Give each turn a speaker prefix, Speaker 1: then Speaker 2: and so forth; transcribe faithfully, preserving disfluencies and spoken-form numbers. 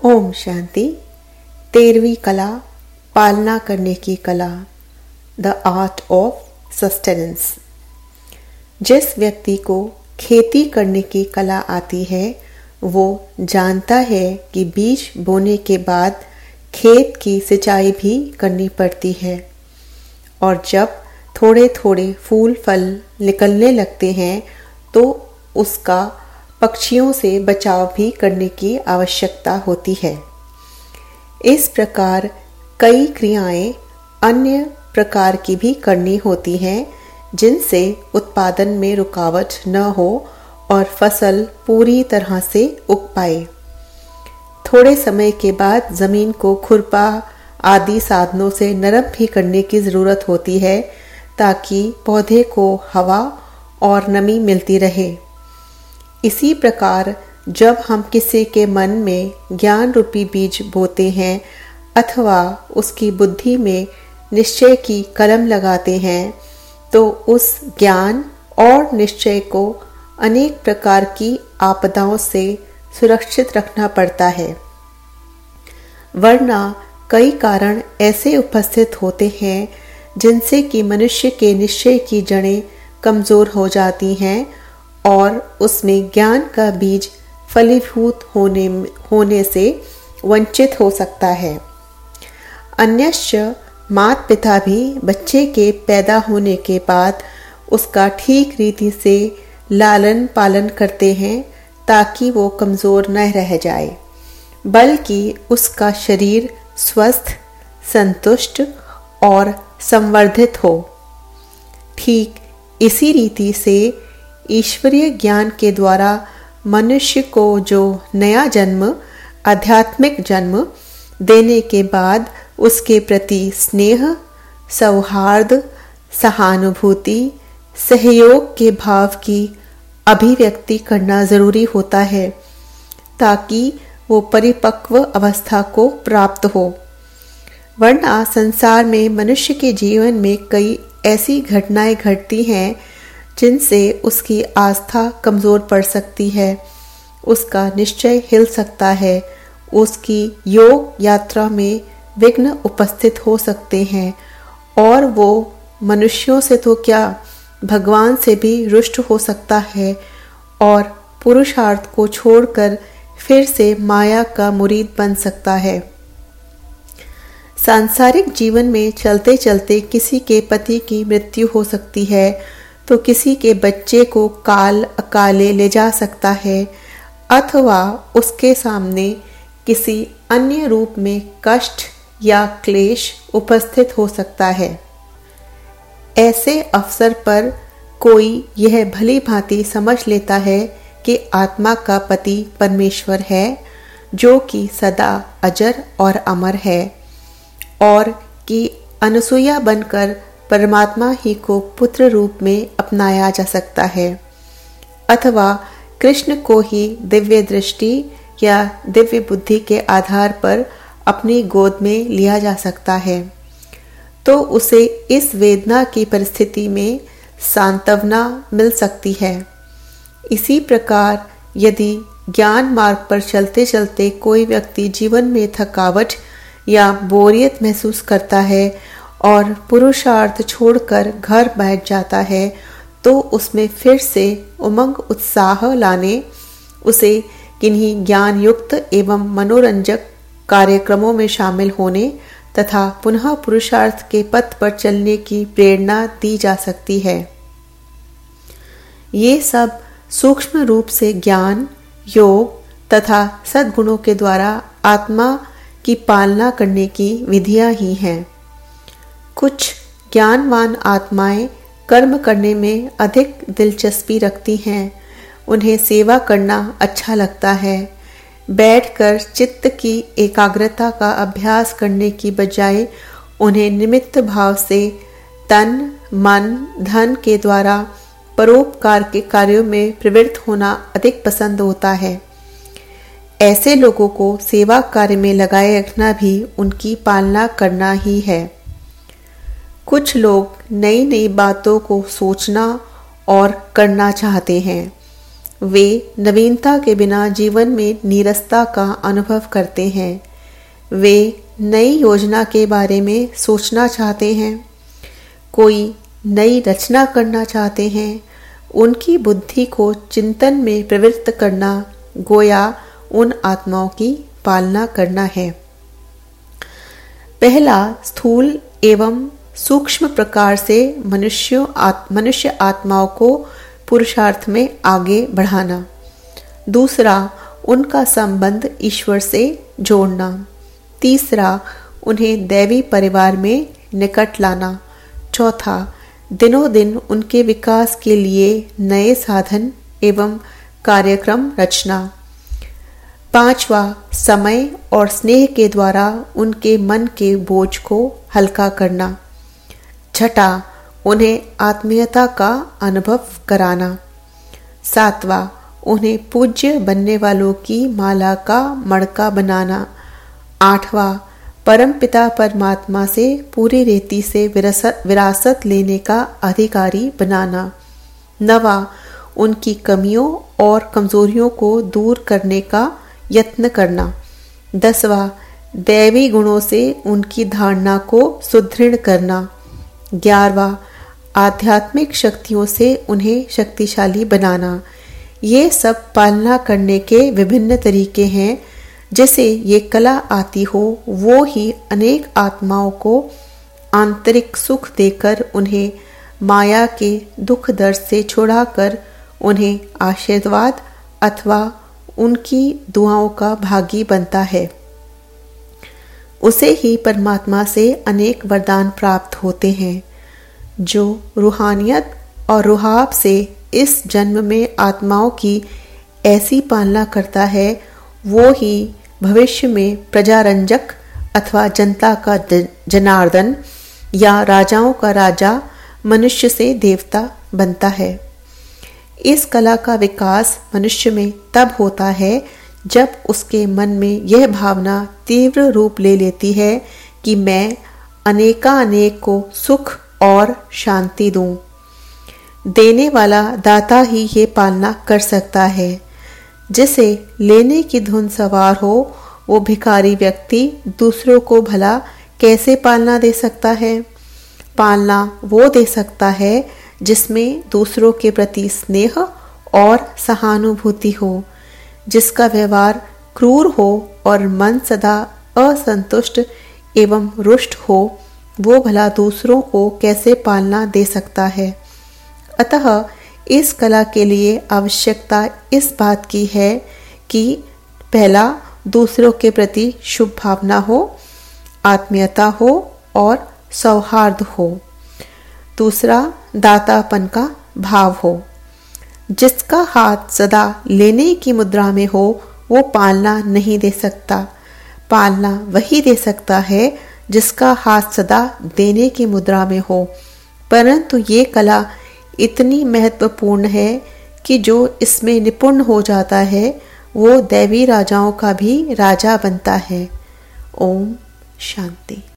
Speaker 1: ओम शांति। तेरहवीं कला, पालना करने की कला, द आर्ट ऑफ सस्टेनेंस। जिस व्यक्ति को खेती करने की कला आती है वो जानता है कि बीज बोने के बाद खेत की सिंचाई भी करनी पड़ती है और जब थोड़े थोड़े फूल फल निकलने लगते हैं तो उसका पक्षियों से बचाव भी करने की आवश्यकता होती है। इस प्रकार कई क्रियाएं अन्य प्रकार की भी करनी होती हैं जिनसे उत्पादन में रुकावट न हो और फसल पूरी तरह से उग पाए। थोड़े समय के बाद जमीन को खुरपा आदि साधनों से नरम भी करने की जरूरत होती है ताकि पौधे को हवा और नमी मिलती रहे। इसी प्रकार जब हम किसी के मन में ज्ञान रूपी बीज बोते हैं अथवा उसकी बुद्धि में निश्चय की कलम लगाते हैं तो उस ज्ञान और निश्चय को अनेक प्रकार की आपदाओं से सुरक्षित रखना पड़ता है, वरना कई कारण ऐसे उपस्थित होते हैं जिनसे कि मनुष्य के निश्चय की जड़ें कमजोर हो जाती हैं और उसमें ज्ञान का बीज फलीभूत होने होने से वंचित हो सकता है। अन्यश्च माता पिता भी बच्चे के पैदा होने के बाद उसका ठीक रीति से लालन पालन करते हैं ताकि वो कमजोर न रह जाए बल्कि उसका शरीर स्वस्थ, संतुष्ट और संवर्धित हो। ठीक इसी रीति से ईश्वरीय ज्ञान के द्वारा मनुष्य को जो नया जन्म, आध्यात्मिक जन्म देने के बाद उसके प्रति स्नेह, सौहार्द, सहानुभूति, सहयोग के भाव की अभिव्यक्ति करना जरूरी होता है ताकि वो परिपक्व अवस्था को प्राप्त हो। वरना संसार में मनुष्य के जीवन में कई ऐसी घटनाएं घटती हैं जिनसे उसकी आस्था कमजोर पड़ सकती है, उसका निश्चय हिल सकता है, उसकी योग यात्रा में विघ्न उपस्थित हो सकते हैं और वो मनुष्यों से तो क्या भगवान से भी रुष्ट हो सकता है और पुरुषार्थ को छोड़कर फिर से माया का मुरीद बन सकता है। सांसारिक जीवन में चलते चलते किसी के पति की मृत्यु हो सकती है तो किसी के बच्चे को काल अकाले ले जा सकता है अथवा उसके सामने किसी अन्य रूप में कष्ट या क्लेश उपस्थित हो सकता है। ऐसे अवसर पर कोई यह भली भांति समझ लेता है कि आत्मा का पति परमेश्वर है जो कि सदा अजर और अमर है और कि अनसुया बनकर परमात्मा ही को पुत्र रूप में अपनाया जा सकता है अथवा कृष्ण को ही दिव्य दृष्टि या दिव्य बुद्धि के आधार पर अपनी गोद में लिया जा सकता है, तो उसे इस वेदना की परिस्थिति में सांत्वना मिल सकती है। इसी प्रकार यदि ज्ञान मार्ग पर चलते चलते कोई व्यक्ति जीवन में थकावट या बोरियत महसूस करता है और पुरुषार्थ छोड़कर घर बैठ जाता है तो उसमें फिर से उमंग उत्साह लाने उसे किन्हीं ज्ञान युक्त एवं मनोरंजक कार्यक्रमों में शामिल होने तथा पुनः पुरुषार्थ के पथ पर चलने की प्रेरणा दी जा सकती है। ये सब सूक्ष्म रूप से ज्ञान, योग तथा सद्गुणों के द्वारा आत्मा की पालना करने की विधियां ही हैं। कुछ ज्ञानवान आत्माएं कर्म करने में अधिक दिलचस्पी रखती हैं, उन्हें सेवा करना अच्छा लगता है। बैठकर चित्त की एकाग्रता का अभ्यास करने की बजाय उन्हें निमित्त भाव से तन, मन, धन के द्वारा परोपकार के कार्यों में प्रवृत्त होना अधिक पसंद होता है। ऐसे लोगों को सेवा कार्य में लगाए रखना भी उनकी पालना करना ही है। कुछ लोग नई नई बातों को सोचना और करना चाहते हैं, वे नवीनता के बिना जीवन में नीरसता का अनुभव करते हैं। वे नई योजना के बारे में सोचना चाहते हैं, कोई नई रचना करना चाहते हैं। उनकी बुद्धि को चिंतन में प्रवृत्त करना गोया उन आत्माओं की पालना करना है। पहला स्थूल एवं सूक्ष्म प्रकार से मनुष्यों आत, मनुष्य आत्माओं को पुरुषार्थ में आगे बढ़ाना। दूसरा, उनका संबंध ईश्वर से जोड़ना। तीसरा, उन्हें दैवी परिवार में निकट लाना। चौथा, दिनों दिन उनके विकास के लिए नए साधन एवं कार्यक्रम रचना। पांचवा, समय और स्नेह के द्वारा उनके मन के बोझ को हल्का करना। छठा, उन्हें आत्मीयता का अनुभव कराना। सातवां, उन्हें पूज्य बनने वालों की माला का मड़का बनाना। आठवां, परमपिता परमात्मा से पूरी रीति से विरासत विरासत लेने का अधिकारी बनाना। नवा, उनकी कमियों और कमजोरियों को दूर करने का यत्न करना। दसवां, दैवी गुणों से उनकी धारणा को सुदृढ़ करना। ग्यारहवां, आध्यात्मिक शक्तियों से उन्हें शक्तिशाली बनाना। ये सब पालना करने के विभिन्न तरीके हैं। जिसे ये कला आती हो वो ही अनेक आत्माओं को आंतरिक सुख देकर उन्हें माया के दुख दर्द से छुड़ाकर उन्हें आशीर्वाद अथवा उनकी दुआओं का भागी बनता है। उसे ही परमात्मा से अनेक वरदान प्राप्त होते हैं। जो रूहानियत और रुहाब से इस जन्म में आत्माओं की ऐसी पालना करता है, वो ही भविष्य में प्रजारंजक अथवा जनता का जनार्दन या राजाओं का राजा, मनुष्य से देवता बनता है। इस कला का विकास मनुष्य में तब होता है जब उसके मन में यह भावना तीव्र रूप ले लेती है कि मैं अनेकानेक को सुख और शांति दूं। देने वाला दाता ही ये पालना कर सकता है। जिसे लेने की धुन सवार हो वो भिखारी व्यक्ति दूसरों को भला कैसे पालना दे सकता है? पालना वो दे सकता है जिसमें दूसरों के प्रति स्नेह और सहानुभूति हो, जिसका व्यवहार क्रूर हो और मन सदा असंतुष्ट एवं रुष्ट हो, वो भला दूसरों को कैसे पालना दे सकता है? अतः इस कला के लिए आवश्यकता इस बात की है कि पहला, दूसरों के प्रति शुभ भावना हो, आत्मीयता हो और सौहार्द हो। दूसरा, दातापन का भाव हो। जिसका हाथ सदा लेने की मुद्रा में हो वो पालना नहीं दे सकता। पालना वही दे सकता है जिसका हाथ सदा देने की मुद्रा में हो। परंतु ये कला इतनी महत्वपूर्ण है कि जो इसमें निपुण हो जाता है वो दैवी राजाओं का भी राजा बनता है। ओम शांति।